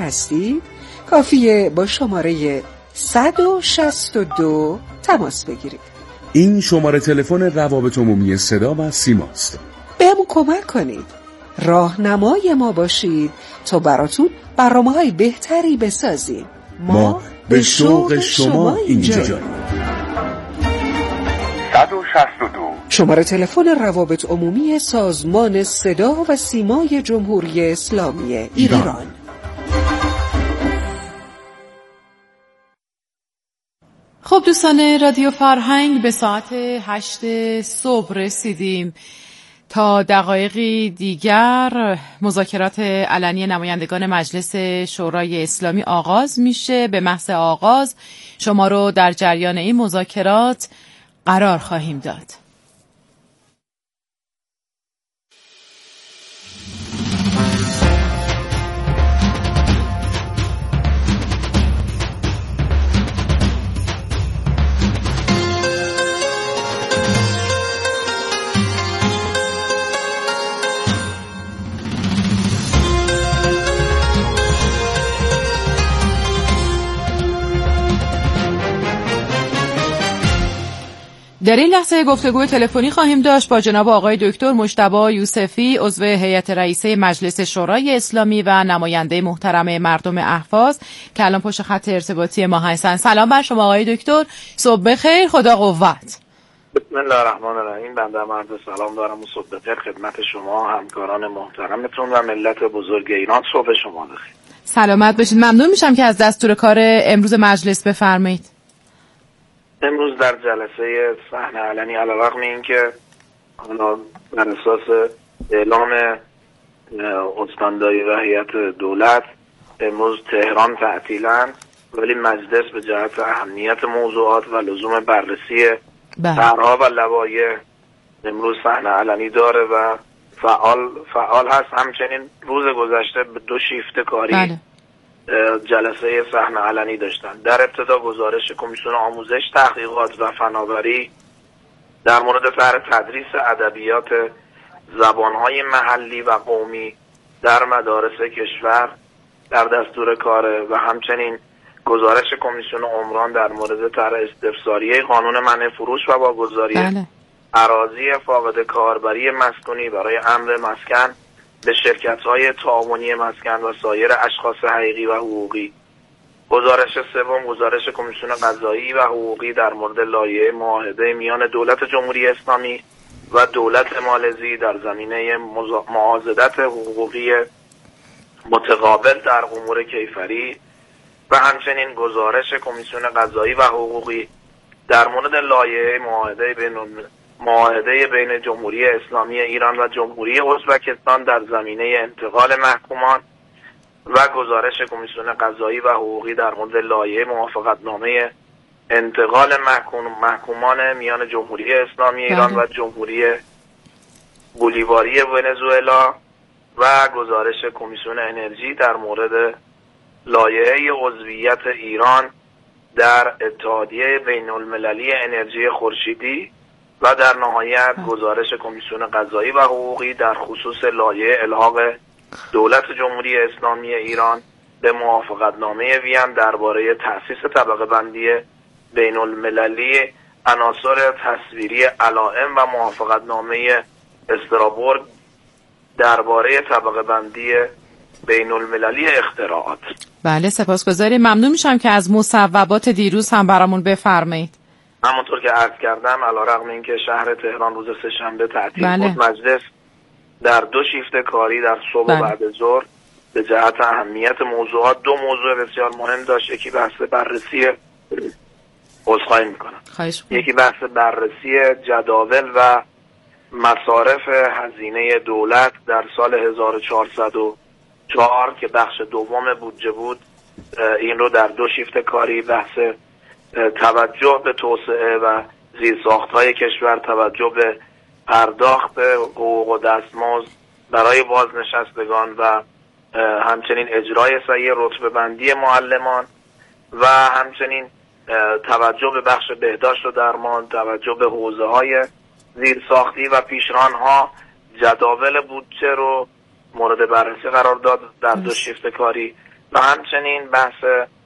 هستید کافیه با شماره 162 تماس بگیرید. این شماره تلفن روابط عمومی صدا و سیماست. بهمون کمک کنید، راهنمای ما باشید تا براتون برنامه‌های بهتری بسازیم. ما به شوق شما اینجاییم. 162 شماره تلفن روابط عمومی سازمان صدا و سیمای جمهوری اسلامی ایران. خب دوستان رادیو فرهنگ، به ساعت 8 صبح رسیدیم. تا دقایقی دیگر مذاکرات علنی نمایندگان مجلس شورای اسلامی آغاز میشه. به محض آغاز شما رو در جریان این مذاکرات قرار خواهیم داد. در این لحظه گفتگوی تلفنی خواهیم داشت با جناب آقای دکتر مجتبی یوسفی، عضو هیئت رئیسه مجلس شورای اسلامی و نماینده محترم مردم اهواز که الان پشت خط ارتباطی ما هستن. سلام بر شما آقای دکتر، صبح بخیر، خدا قوت. بسم الله الرحمن الرحیم. بنده عرض سلام دارم و صبح بخیر خدمت شما همکاران محترمتون و ملت بزرگ ایران. صبح شما بخیر. سلامت باشید. ممنون میشم که از دستور کار امروز مجلس بفرمایید. امروز در جلسه صحن علنی علیرغم اینکه بر اساس اعلام استانداری و هیئت دولت امروز تهران تعطیلند، ولی مجلس به جهت اهمیت موضوعات و لزوم بررسی طرح‌ها و لوایح امروز صحن علنی داره و فعال هست. همچنین روز گذشته به 2 شیفت کاری جلسه صحن علنی داشتن. در ابتدا گزارش کمیسیون آموزش، تحقیقات و فناوری در مورد طرح تدریس ادبیات زبانهای محلی و قومی در مدارس کشور در دستور کاره و همچنین گزارش کمیسیون عمران در مورد طرح استفساریه قانون منع فروش و واگذاری اراضی فاقد کاربری مسکونی برای امر مسکن به شرکت‌های تعاونی مسکن و سایر اشخاص حقیقی و حقوقی. گزارش سوم گزارش کمیسیون قضایی و حقوقی در مورد لایحه معاهده میان دولت جمهوری اسلامی و دولت مالزی در زمینه معاضدت حقوقی متقابل در امور کیفری و همچنین گزارش کمیسیون قضایی و حقوقی در مورد لایحه معاهده بین جمهوری اسلامی ایران و جمهوری ازبکستان در زمینه انتقال محکومان و گزارش کمیسیون قضایی و حقوقی در مورد لایحه موافقتنامه انتقال محکومان میان جمهوری اسلامی ایران و جمهوری بولیواری ونزوئلا و گزارش کمیسیون انرژی در مورد لایحه عضویت ایران در اتحادیه بین المللی انرژی خورشیدی و در نهایت گزارش کمیسیون قضایی و حقوقی در خصوص لایحه الحاق دولت جمهوری اسلامی ایران به موافقتنامه وین درباره تأسیس طبقه بندی بین المللی عناصر تصویری علائم و موافقتنامه استرابورگ درباره طبقه بندی بین المللی اختراعات. بله سپاسگزاریم. ممنون میشم که از مصوبات دیروز هم برامون بفرمایید. همونطور که عرض کردم علیرغم اینکه شهر تهران روز سه‌شنبه تعطیل بود، مجلس در 2 شیفت کاری در صبح و بعد ظهر به جهت اهمیت موضوعات 2 موضوع بسیار مهم داشت. یکی بحث بررسی یکی بحث بررسی جداول و مصارف هزینه دولت در سال 1404 که بخش دوم بودجه بود. این رو در 2 شیفت کاری بحث توجه به توسعه و زیرساخت‌های کشور، توجه به پرداخت حقوق و دستمزد برای بازنشستگان و همچنین اجرای صحیح رتبه بندی معلمان و همچنین توجه به بخش بهداشت و درمان، توجه به حوزه‌های زیرساختی و پیشران‌ها، جداول بودجه رو مورد بررسی قرار داد در 2 شیفت کاری و همچنین بحث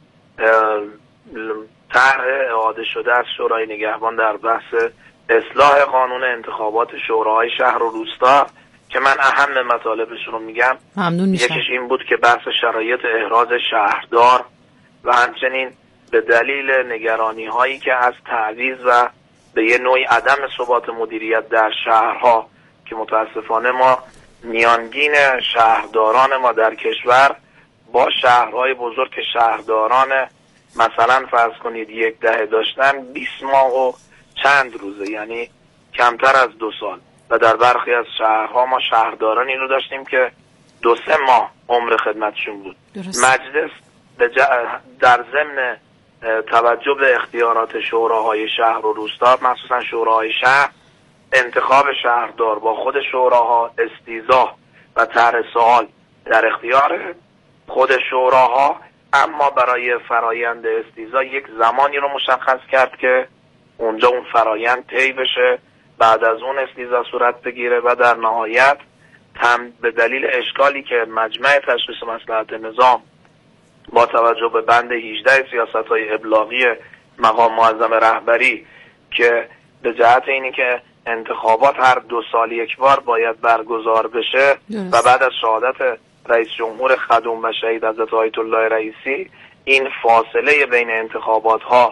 طرح اعاده شده از شورای نگهبان در بحث اصلاح قانون انتخابات شوراهای شهر و روستا که من اهم مطالبش رو میگم. یکیش این بود که بحث شرایط احراز شهردار و همچنین به دلیل نگرانی هایی که از تعویض و به یه نوعی عدم ثبات مدیریت در شهرها که متاسفانه ما میانگین شهرداران ما در کشور با شهرهای بزرگ که شهرداران مثلا فرض کنید 10 داشتن 20 ماه و چند روزه، یعنی کمتر از 2 سال، و در برخی از شهرها ما شهردارانی رو داشتیم که 2-3 ماه عمر خدمتشون بود. مجلس در ضمن توجه به اختیارات شوراهای شهر و روستا، مخصوصا شوراهای شهر، انتخاب شهردار با خود شوراها، استیضاح و طرح سوال در اختیار خود شوراها، اما برای فرایند استیضاح یک زمانی رو مشخص کرد که اونجا اون فرایند طی بشه، بعد از اون استیضاح صورت بگیره و در نهایت به دلیل اشکالی که مجمع تشخیص مصلحت نظام با توجه به بند 18 سیاست‌های ابلاغی مقام معظم رهبری که به جهت اینی که انتخابات هر 2 سال یک بار باید برگزار بشه و بعد از شهادت رئیس جمهور خدوم و شهید حضرت آیت الله رئیسی این فاصله بین انتخابات ها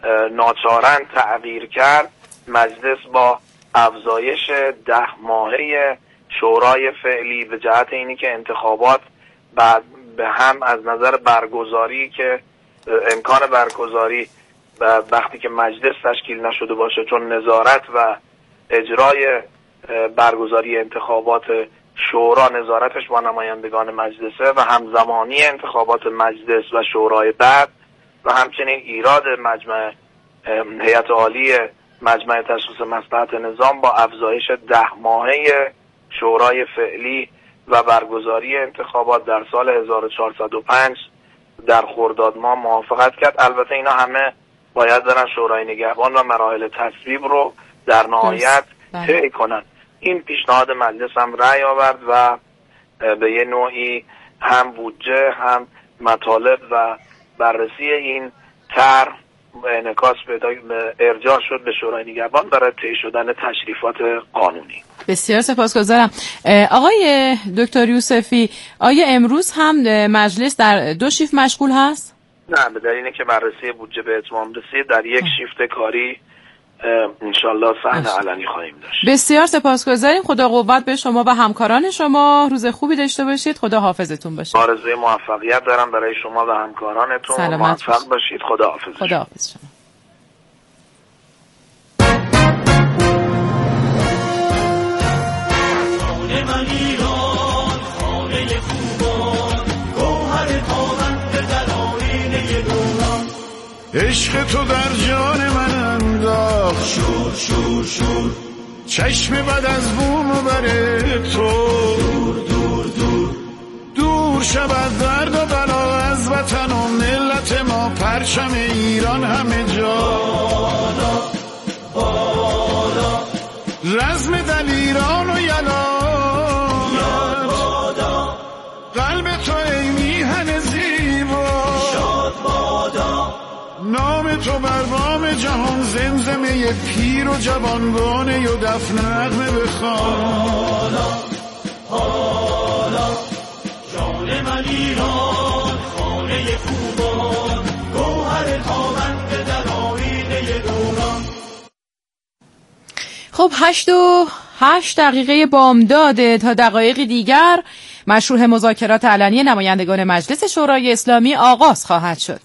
ناچارن تغییر کرد، مجلس با افزایش 10 ماهه شورای فعلی به جهت اینی که انتخابات بعد به هم از نظر برگزاری که امکان برگزاری وقتی که مجلس تشکیل نشده باشه، چون نظارت و اجرای برگزاری انتخابات شورا نظارتش با نمایندگان مجلسه و همزمانی انتخابات مجلس و شورای بعد و همچنین ایراد مجمع هیئت عالی مجمع تشخیص مصلحت نظام با افزایش 10 ماهه شورای فعلی و برگزاری انتخابات در سال 1405 در خرداد ماه موافقت کرد. البته اینا همه باید برن شورای نگهبان و مراحل تصویب رو در نهایت طی کنن. این پیشنهاد مجلس هم رأی آورد و به یه نوعی هم بودجه هم مطالب و بررسی این طرح انعکاس پیدا ارجاع شد به شورای نگهبان برای طی شدن تشریفات قانونی. بسیار سپاسگزارم. آقای دکتر یوسفی، آیا امروز هم مجلس در 2 شیفت مشغول هست؟ نه، به دلیل اینکه بررسی بودجه به اتمام رسید در 1 شیفت کاری انشالله صحن علنی خواهیم داشت. بسیار سپاسگزاریم. خدا قوت به شما و همکاران شما. روز خوبی داشته باشید. خدا حافظتون باشه. آرزوی موفقیت دارم برای شما و همکارانتون. موفق باشید. خدا حافظ. خدا حافظ شما. عشق تو در جان من انداخت شور شور شور، چشم بد از بوم و بر تو دور دور دور دور شود درد و بلا از وطن و ملت ما، پرچم ایران همه جا بالا بالا، رزم دلیران و ولایت قلب تو ای میهن زیبا شاد بادا، نام تو بر بام جهان زمزمه پیر و جوانگانه و دف نغمه بخوان. حالا حالا جان من ایران، خانه خوبان، گوهر تابنده در آیینه دوران. خب 8:08 بامداد. تا دقایقی دیگر مشروع مذاکرات علنی نمایندگان مجلس شورای اسلامی آغاز خواهد شد.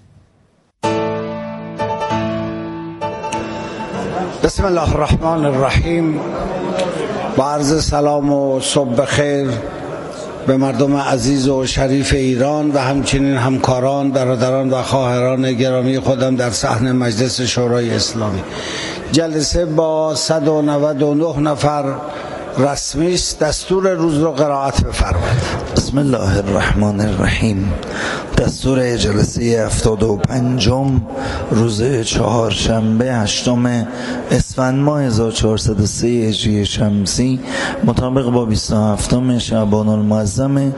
بسم الله الرحمن الرحیم. با عرض سلام و صبح بخیر به مردم عزیز و شریف ایران و همچنین همکاران، برادران و خواهران گرامی خودم در صحن مجلس شورای اسلامی. جلسه با 199 نفر رسمی است. دستور روز رو قرائت بفرمایید. بسم الله الرحمن الرحیم. دستور جلسه 75 روز چهارشنبه 8 اسفند ماه 1403 هجری شمسی مطابق با 27 شعبان المعظم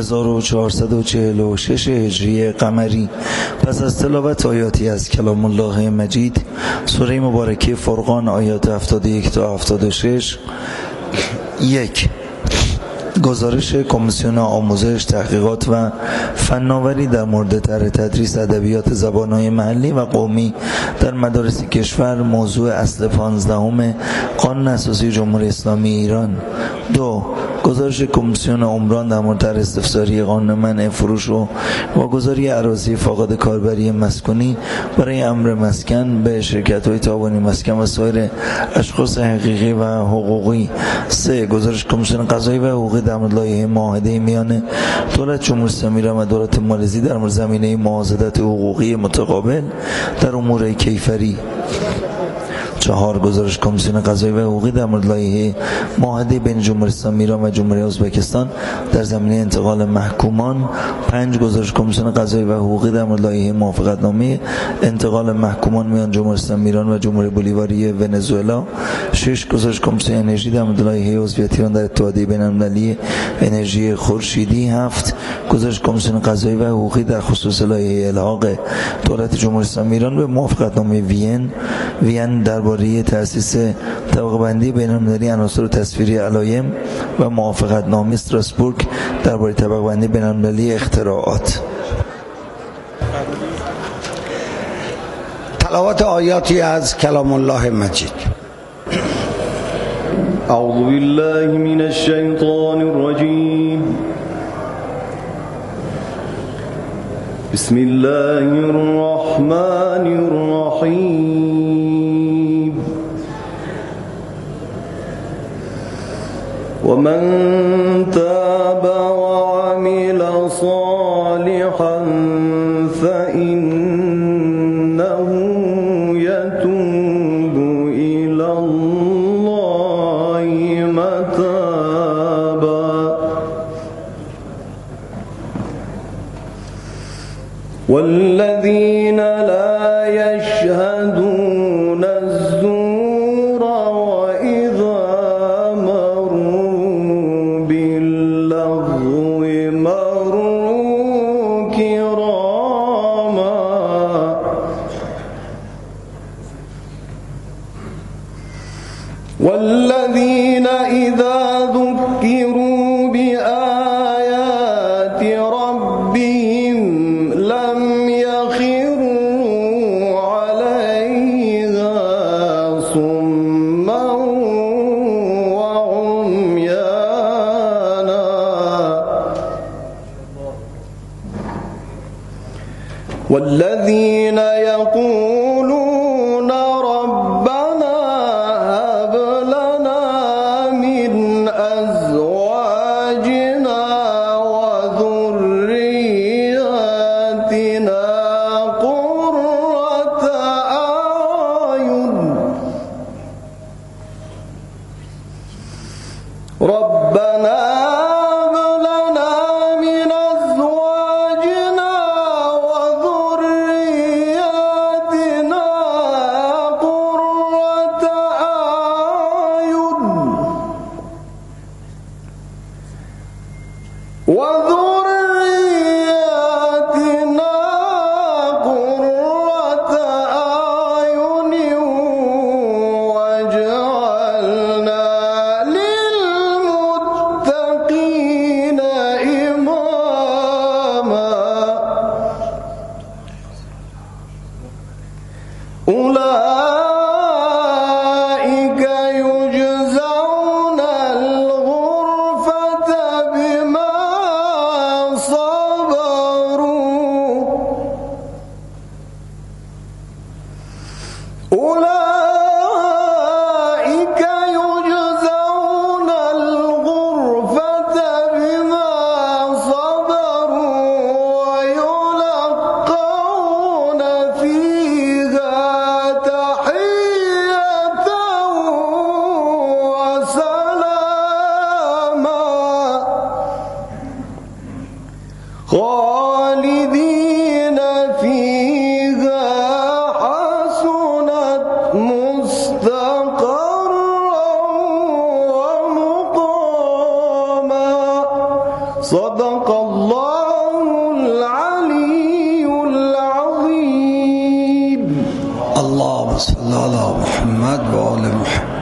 1446 هجری قمری. پس از تلاوت آیاتی از کلام الله مجید سوره مبارکه فرقان آیات 71 تا 76. 1. گزارش کمیسیون آموزش، تحقیقات و فناوری در مورد طرح تدریس ادبیات زبان‌های محلی و قومی در مدارس کشور، موضوع اصل 15 قانون اساسی جمهوری اسلامی ایران. 2. گزارش کمیسیون عمران در مورد طرح استفساری قانون منع فروش و واگذاری اراضی فاقد کاربری مسکونی برای امر مسکن به شرکت‌های تعاونی مسکن و سایر اشخاص حقیقی و حقوقی. 3. گزارش کمیسیون قضایی و حقوقی در مورد لایحه معاهده میان دولت جمهوری اسلامی ایران و دولت مالزی در مورد زمینه معاضدت حقوقی متقابل در امور کیفری. 4. گزارش کمیسیون قضایی و حقوقی در مورد لایحه معاهده بین جمهوری اسلامی ایران و جمهوری ازبکستان در زمینه انتقال محکومان. 5. گزارش کمیسیون قضایی و حقوقی در مورد لایحه موافقتنامه انتقال محکومان میان جمهوری اسلامی ایران و جمهوری بولیواری ونزوئلا. 6. گزارش کمیسیون انرژی در مورد لایحه عضویت ایران در اتحادیه بین‌المللی انرژی خورشیدی. 7. گزارش کمیسیون قضایی و حقوقی در خصوص لایحه الحاق دولت جمهوری اسلامی ایران به موافقتنامه وین درباره تأسیس طبقه بندی بین‌المللی عناصر تصویری علایم و موافقتنامه استراسبورگ درباره طبقه بندی بین‌المللی اختراعات. تلاوت آیاتی از کلام الله مجید. اعوذ بالله من الشیطان الرجیم. بسم الله الرحمن الرحیم. ومن تاب وعمل صالحا فإنه يتوب إلى الله متابا والذين لا يشهدون الزور وإذا مروا باللغو مروا كراما والذين إذا ذكروا بآيات ربهم لم يخروا عليها صما وعميانا والذين يقولون ربنا هب لنا من أزواجنا وذرياتنا قرة أعين ربنا هب لنا من أزواجنا وذرياتنا صلی الله علی محمد و آل محمد.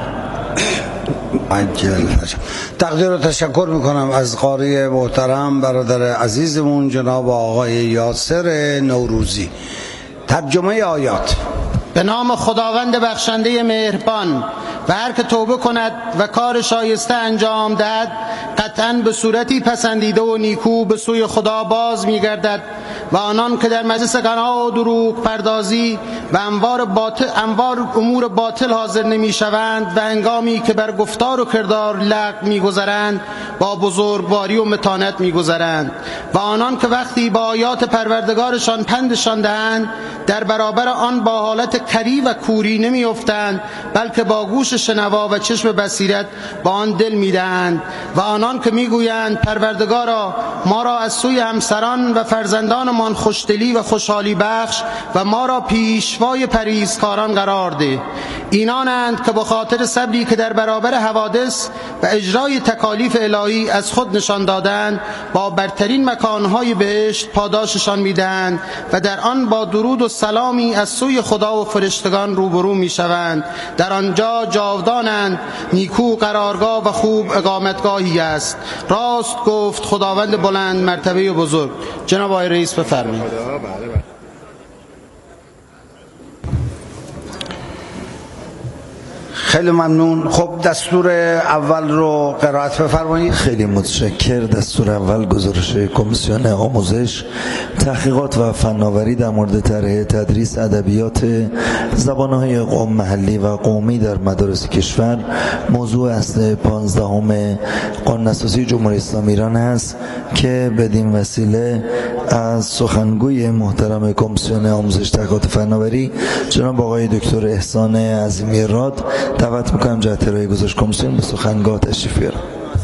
تقدیر و تشکر میکنم از قاری محترم برادر عزیزمون جناب آقای یاسر نوروزی. ترجمه آیات. به نام خداوند بخشنده مهربان. و هر که توبه کند و کار شایسته انجام دهد قطعاً به صورتی پسندیده و نیکو به سوی خدا باز میگردد. و آنان که در مجلس غنا و دروغ پردازی و انوار امور باطل حاضر نمی شوند و هنگامی که بر گفتار و کردار لغو می گذرند با بزرگواری و متانت می گذرند. و آنان که وقتی با آیات پروردگارشان پندشان دهند در برابر آن با حالت کری و کوری نمی افتند، بلکه با گوش شنوا و چشم بصیرت با آن دل می دهند. و آنان که می گویند پروردگارا ما را از سوی همسران و فرزندانمان خوشدلی و خوشحالی بخش و ما را پیشوای پرهیزکاران قرار ده. اینانند که با خاطر صبری که در برابر حوادث و اجرای تکالیف الهی از خود نشان دادند با برترین مکانهای بهشت پاداششان میدهند و در آن با درود و سلامی از سوی خدا و فرشتگان روبرو میشوند. در آنجا جاودانند. نیکو قرارگاه و خوب اقامتگاهی است. راست گفت خداوند بلند مرتبه و بزرگ. جناب آقای رئیس بفرمایید. خیلی ممنون. خب دستور اول رو قرائت بفرمایید. خیلی متشکر. دستور اول گزارش کمیسیون آموزش تحقیقات و فناوری در مورد طرح تدریس ادبیات زبان‌های قوم محلی و قومی در مدارس کشور. موضوع اصل 15 قانون اساسی جمهوری اسلامی ایران است که بدین وسیله از سخنگوی محترم کمیسیون آموزش تحقیقات فناوری جناب آقای دکتر احسان عظیمی راد دعوت میکنم جهت ارائه گزارش کمیسیون به سخنگاه تشریف بیارم.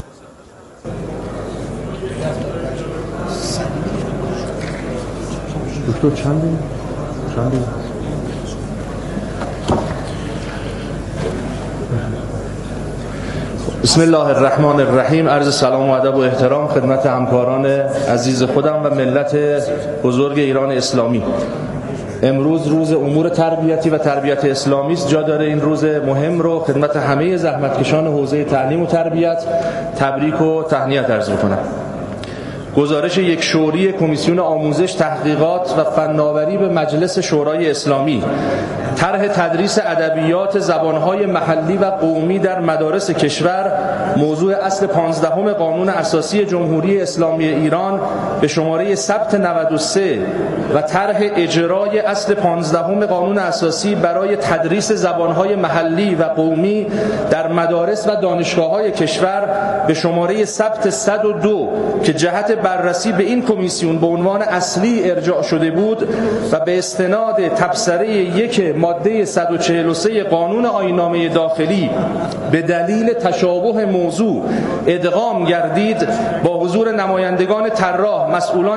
دکتر چنده؟ بسم الله الرحمن الرحیم. عرض سلام و ادب و احترام خدمت همکاران عزیز خودم و ملت بزرگ ایران اسلامی. امروز روز امور تربیتی و تربیت اسلامی است. جا داره این روز مهم رو خدمت همه زحمتکشان حوزه تعلیم و تربیت تبریک و تهنیت عرض کنم. گزارش یک شوری کمیسیون آموزش تحقیقات و فناوری به مجلس شورای اسلامی طرح تدریس ادبیات زبانهای محلی و قومی در مدارس کشور، موضوع اصل 15 قانون اساسی جمهوری اسلامی ایران به شماره ثبت 93 و طرح اجرای اصل 15 قانون اساسی برای تدریس زبانهای محلی و قومی در مدارس و دانشگاه‌های کشور به شماره ثبت 102 که جهت بررسی به این کمیسیون به عنوان اصلی ارجاع شده بود و به استناد تبصره 1 ماده 143 قانون آیین‌نامه داخلی به دلیل تشابه موضوع ادغام گردید، با حضور نمایندگان طراح،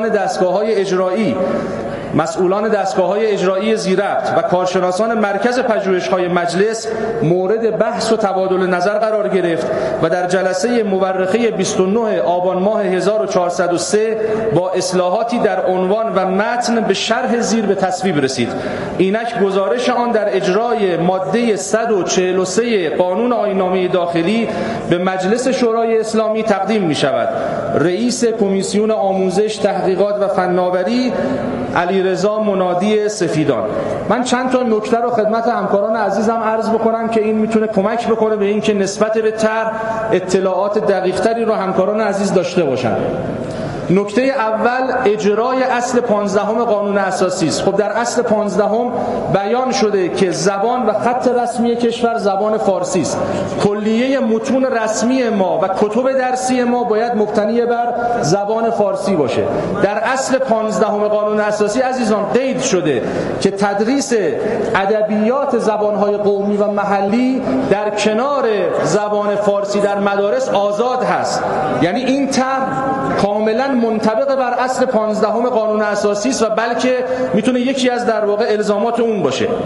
مسئولان دستگاه‌های اجرایی ذی‌ربط و کارشناسان مرکز پژوهش‌های مجلس مورد بحث و تبادل نظر قرار گرفت و در جلسه مورخه 29 آبان ماه 1403 با اصلاحاتی در عنوان و متن به شرح زیر به تصویب رسید. اینک گزارش آن در اجرای ماده 143 قانون آیین‌نامه داخلی به مجلس شورای اسلامی تقدیم می‌شود. رئیس کمیسیون آموزش تحقیقات و فناوری علیرضا منادی سفیدان. من چند تا نکته رو خدمت همکاران عزیزم عرض بکنم که این میتونه کمک بکنه به این که نسبت به طرح اطلاعات دقیق‌تری رو همکاران عزیز داشته باشن. نکته اول اجرای اصل 15 قانون اساسی است. خب در اصل 15 بیان شده که زبان و خط رسمی کشور زبان فارسی است. کلیه متون رسمی ما و کتب درسی ما باید مبتنی بر زبان فارسی باشه. در اصل 15 قانون اساسی عزیزان قید شده که تدریس ادبیات زبان‌های قومی و محلی در کنار زبان فارسی در مدارس آزاد هست. یعنی این طرح کاملا منطبق بر اصل 15 قانون اساسی است و بلکه میتونه یکی از در واقع الزامات اون باشه.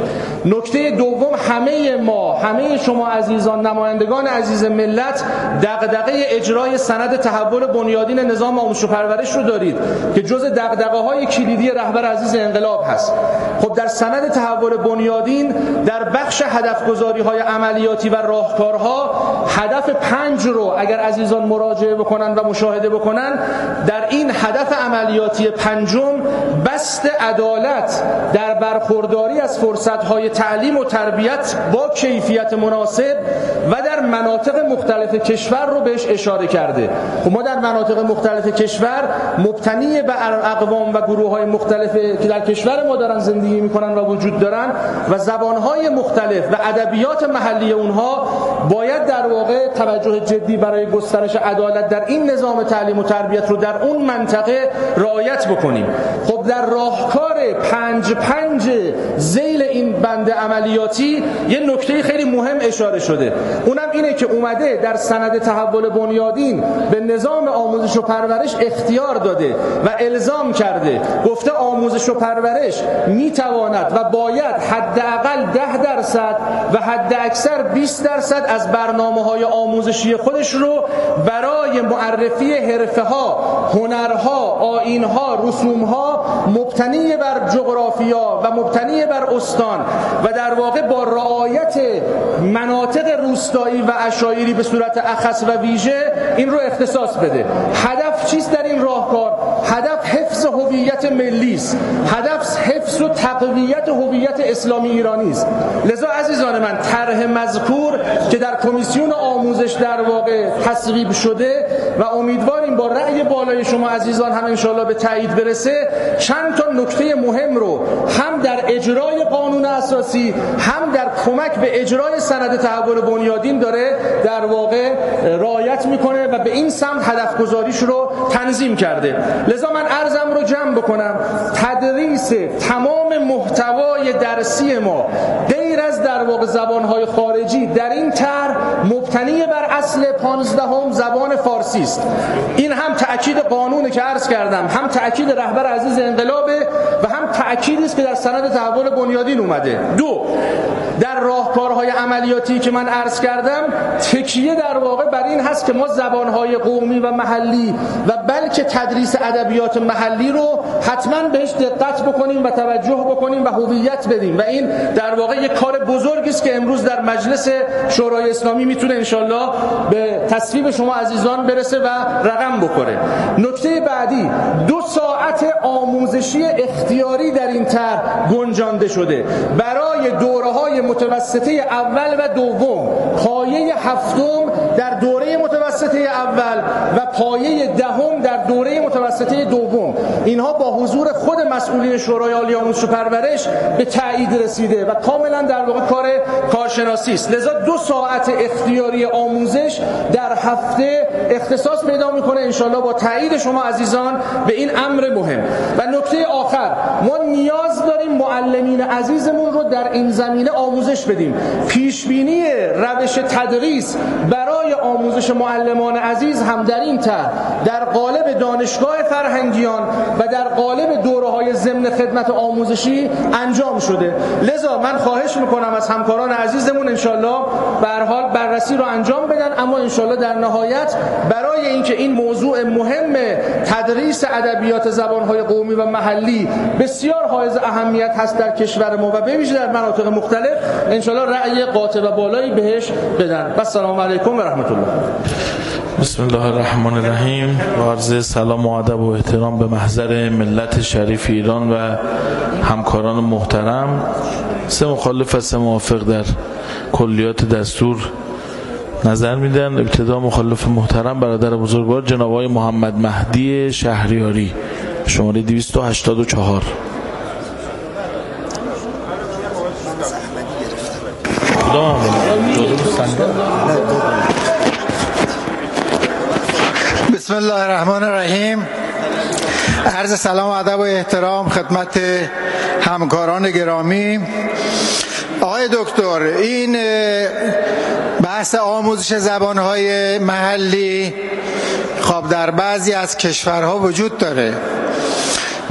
نکته دوم، همه شما عزیزان، نمایندگان عزیز ملت، دغدغه اجرای سند تحول بنیادین نظام آموزش و پرورش رو دارید که جز دغدغه‌های کلیدی رهبر عزیز انقلاب هست. خب در سند تحول بنیادین در بخش هدفگذاری‌های عملیاتی و راهکارها هدف 5 رو اگر عزیزان مراجعه بکنن و مشاهده بکنن، در این هدف عملیاتی 5 بسط عدالت در برخورداری از فرصت‌های تعلیم و تربیت با کیفیت مناسب و در مناطق مختلف کشور رو بهش اشاره کرده. خب ما در مناطق مختلف کشور مبتنی بر اقوام و گروه‌های مختلفی که در کشور ما دارن زندگی می‌کنن و وجود دارن و زبان‌های مختلف و ادبیات محلی اونها باید در واقع توجه جدی برای گسترش عدالت در این نظام تعلیم و تربیت رو در اون منطقه رعایت بکنیم. خب در راهکار 5 ذیل این بند عملیاتی یه نکته خیلی مهم اشاره شده، اونم اینه که اومده در سند تحول بنیادین به نظام آموزش و پرورش اختیار داده و الزام کرده، گفته آموزش و پرورش میتواند و باید حداقل 10% و حداکثر 20% از برنامه‌های آموزشی خودش رو برای معرفی حرفه‌ها، هنرها، آیین‌ها، رسوم‌ها مبتنی بر جغرافیا و مبتنی بر استان و در واقع با رعایت مناطق روستایی و عشایری به صورت اخص و ویژه این رو اختصاص بده. هدف چیست در این راهکار؟ هدف حفظ هویت ملی است، هدف حفظ و تقویت هویت اسلامی ایرانی است. لذا عزیزان من، طرح مذکور که در کمیسیون آموزش در واقع تصویب شده و امیدواریم با رأی بالای شما عزیزان هم انشالله به تایید برسه، چند تا نکته مهم رو هم در اجرای قانون اساسی هم در کمک به اجرای سند تحول بنیادین داره در واقع رعایت میکنه و به این سمت هدف گذاریش رو تنظیم کرده. لذا من عرضم رو جمع بکنم، تدریس تمام محتوای درسی ما غیر از در واقع زبانهای خارجی در این طرح مبتنی بر اصل 15 زبان فارسی است. این هم تأکید قانونه که عرض کردم، هم تأکید رهبر عزیز انقلابه و هم تأکیدی است که در سند تحول بنیادین اومده. 2 در راهکارهای عملیاتی که من عرض کردم تکیه در واقع بر این هست که ما زبانهای قومی و محلی و بلکه تدریس ادبیات محلی رو حتما بهش دقت بکنیم و توجه بکنیم و هویت بدیم و این در واقع یک کار بزرگی است که امروز در مجلس شورای اسلامی میتونه انشالله به تصویب شما عزیزان برسه و رقم بخوره. نکته بعدی، 2 ساعت آموزشی اختیاری در این طرح گنجانده شده برای دوره‌های متوسطه اول و دوم، پایه 7 در دوره متوسطه اول و پایه 10 در دوره متوسطه دوم. اینها با حضور خود مسئولین شورای عالی آموزش و پرورش به تایید رسیده و کاملا در واقع کار کارشناسی است. لذا 2 ساعت اختیاری آموزش در هفته اختصاص پیدا میکنه انشالله با تایید شما عزیزان به این امر مهم. و نکته آخر، ما نیاز داریم معلمین عزیزمون رو در این زمینه آموزش بدیم. پیشبینی روش تدریس برای آموزش معلمان عزیز هم در این طرح در قالب دانشگاه فرهنگیان و در قالب دوره‌های ضمن خدمت آموزشی انجام شده. لذا من خواهش میکنم از همکاران عزیزمون انشالله به هر حال بررسی رو انجام بدن، اما انشالله در نهایت برای اینکه این موضوع مهم تدریس ادبیات زبان‌های قومی و محلی بسیار حائز اهمیت هست در کشور ما و به ویژه در مناطق مختلف، انشالله رأی قاطع و بالایی بهش بدن. السلام علیکم و رحمت الله. بسم الله الرحمن الرحیم. با عرض سلام و ادب و احترام به محضر ملت شریف ایران و همکاران محترم، 3 مخالف و 3 موافق در کلیات دستور نظر میدن. ابتدا مخالف محترم برادر بزرگوار جناب آقای محمد مهدی شهریاری، شماره 284. بسم الله الرحمن الرحیم. عرض سلام و ادب و احترام خدمت همکاران گرامی. آقای دکتر، این بحث آموزش زبانهای محلی خب در بعضی از کشورها وجود داره و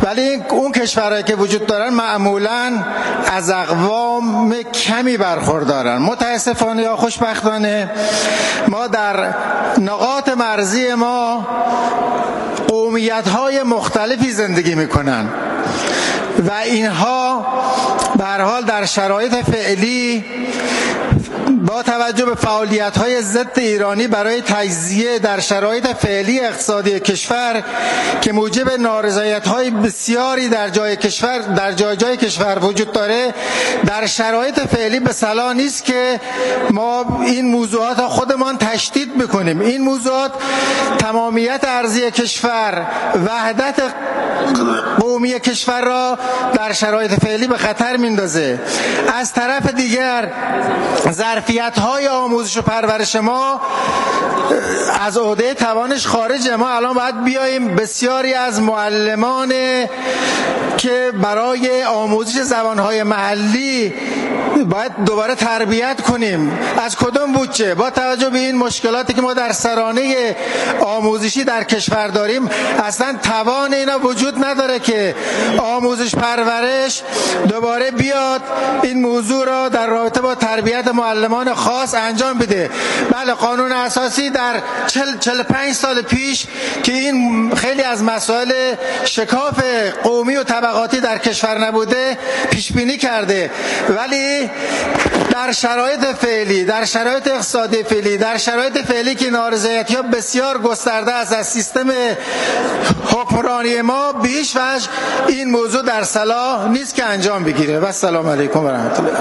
ولی اون کشورهایی که وجود دارن معمولاً از اقوام کمی برخوردارن. متاسفانه یا خوشبختانه ما در نقاط مرزی ما قومیت‌های مختلفی زندگی میکنن و اینها به هر حال در شرایط فعلی با توجه به فعالیت‌های ضد ایرانی برای تجزیه در شرایط فعلی اقتصادی کشور که موجب نارضایت‌های بسیاری در جای کشور وجود داره، در شرایط فعلی به صلاح نیست که ما این موضوعات خودمان تشدید بکنیم. این موضوعات تمامیت ارضی کشور، وحدت قومی کشور را در شرایط فعلی به خطر میندازه. از طرف دیگر ظرفیت‌های آموزش و پرورش ما از عهده توانش خارج. ما الان باید بیاییم بسیاری از معلمان که برای آموزش زبان‌های محلی باید دوباره تربیت کنیم، از کدوم بودجه؟ با توجه به این مشکلاتی که ما در سرانه آموزشی در کشور داریم، اصلا توان اینا وجود نداره که آموزش پرورش دوباره بیاد این موضوع را در رابطه با تربیت معلمان خاص انجام بده. بله، قانون اساسی در 45 سال پیش که این خیلی از مسائل شکاف قومی و طبقاتی در کشور نبوده پیش بینی کرده، ولی در شرایط فعلی، در شرایط اقتصادی فعلی، در شرایط فعلی که نارضایتی‌ها بسیار گسترده است از سیستم حکمرانی ما، به هیچ وجه این موضوع در صلاح نیست که انجام بگیره. و السلام علیکم و رحمت الله.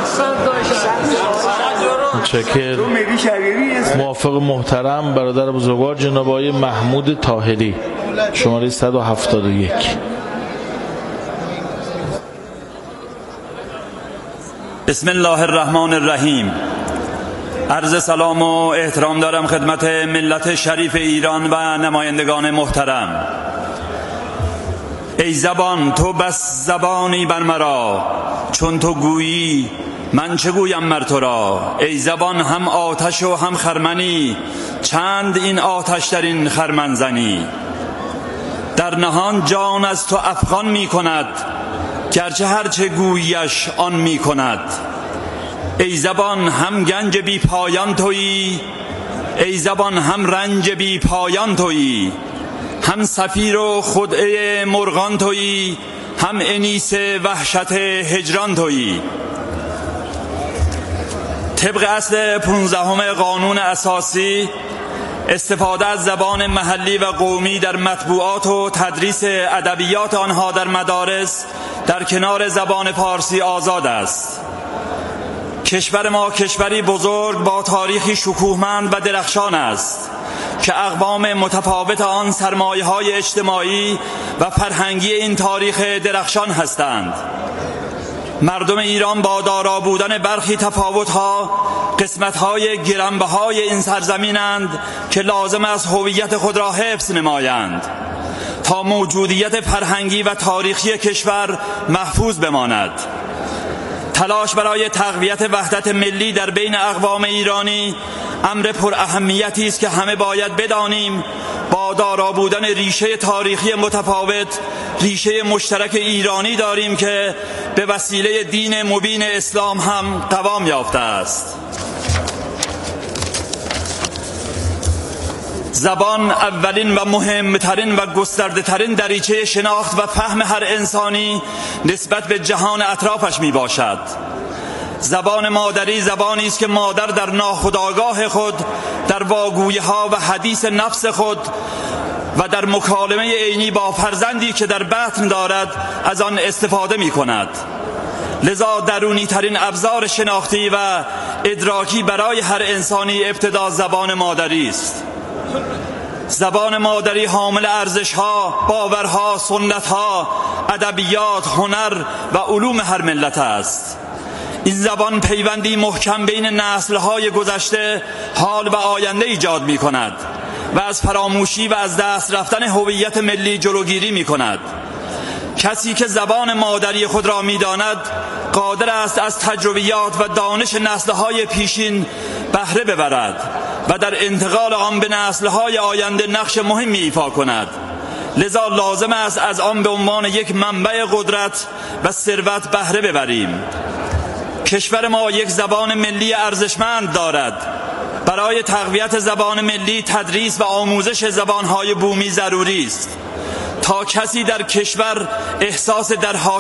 متشکرم. موافق محترم برادر بزرگوار جناب آقای محمود طاهری، شماره 171. بسم الله الرحمن الرحیم. عرض سلام و احترام دارم خدمت ملت شریف ایران و نمایندگان محترم. ای زبان تو بس زبانی بر مرا، چون تو گویی من چه گویم مر تو را. ای زبان هم آتش و هم خرمنی، چند این آتش در این خرمن زنی. در نهان جان از تو افغان می کند، گرچه هرچه گویش آن می کند. ای زبان هم گنج بی پایان تویی، ای زبان هم رنج بی پایان تویی. هم صفیر و خدعه مرغان تویی، هم انیس وحشت هجران تویی. طبق اصل 15 قانون اساسی، استفاده از زبان محلی و قومی در مطبوعات و تدریس ادبیات آنها در مدارس در کنار زبان فارسی آزاد است. کشور ما کشوری بزرگ با تاریخی شکوهمند و درخشان است که اقوام متفاوت آن سرمایه‌های اجتماعی و فرهنگی این تاریخ درخشان هستند. مردم ایران با دارا بودن برخی تفاوت‌ها قسمت‌های گرانبهای این سرزمینند که لازم است هویت خود را حفظ نمایند تا موجودیت فرهنگی و تاریخی کشور محفوظ بماند. تلاش برای تقویت وحدت ملی در بین اقوام ایرانی امر پر اهمیتی است که همه باید بدانیم با دارا بودن ریشه تاریخی متفاوت، ریشه مشترک ایرانی داریم که به وسیله دین مبین اسلام هم قوام یافته است. زبان اولین و مهمترین و گسترده ترین دریچه شناخت و فهم هر انسانی نسبت به جهان اطرافش می باشد. زبان مادری زبانی است که مادر در ناخودآگاه خود، در واگویی‌ها و حدیث نفس خود و در مکالمه عینی با فرزندی که در بطن دارد از آن استفاده می کند. لذا درونی ترین ابزار شناختی و ادراکی برای هر انسانی ابتدا زبان مادری است. زبان مادری حامل ارزش‌ها، باورها، سنت‌ها، ادبیات، هنر و علوم هر ملت است. این زبان پیوندی محکم بین نسل‌های گذشته، حال و آینده ایجاد می‌کند و از فراموشی و از دست رفتن هویت ملی جلوگیری می‌کند. کسی که زبان مادری خود را می‌داند قادر است از تجربیات و دانش نسل‌های پیشین بهره ببرد و در انتقال آن به نسل‌های آینده نقش مهمی ایفا کند. لذا لازم است از آن به عنوان یک منبع قدرت و ثروت بهره ببریم. کشور ما یک زبان ملی ارزشمند دارد. برای تقویت زبان ملی تدریس و آموزش زبانهای بومی ضروری است تا کسی در کشور احساس در